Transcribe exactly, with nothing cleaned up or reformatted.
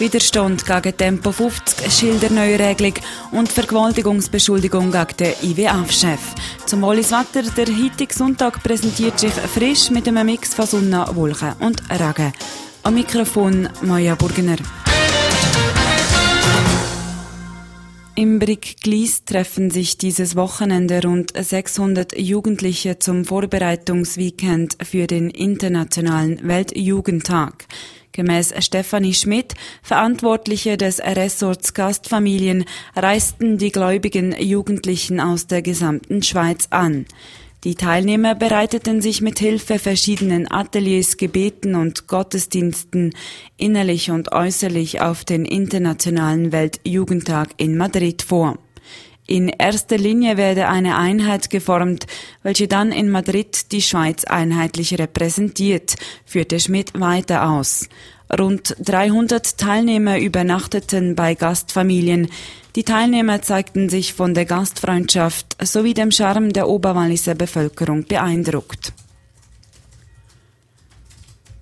Widerstand gegen Tempo fünfzig, Schilderneuregelung und Vergewaltigungsbeschuldigung gegen den I W A-Chef. Zum Wohlis Wetter, der heutige Sonntag präsentiert sich frisch mit einem Mix von Sonne, Wolken und Regen. Am Mikrofon Maja Burgener. Im Brig Glies treffen sich dieses Wochenende rund sechshundert Jugendliche zum Vorbereitungsweekend für den Internationalen Weltjugendtag. Gemäß Stefanie Schmidt, Verantwortliche des Ressorts Gastfamilien, reisten die gläubigen Jugendlichen aus der gesamten Schweiz an. Die Teilnehmer bereiteten sich mit Hilfe verschiedenen Ateliers, Gebeten und Gottesdiensten innerlich und äußerlich auf den Internationalen Weltjugendtag in Madrid vor. In erster Linie werde eine Einheit geformt, welche dann in Madrid die Schweiz einheitlich repräsentiert, führte Schmidt weiter aus. Rund dreihundert Teilnehmer übernachteten bei Gastfamilien. Die Teilnehmer zeigten sich von der Gastfreundschaft sowie dem Charme der Oberwalliser Bevölkerung beeindruckt.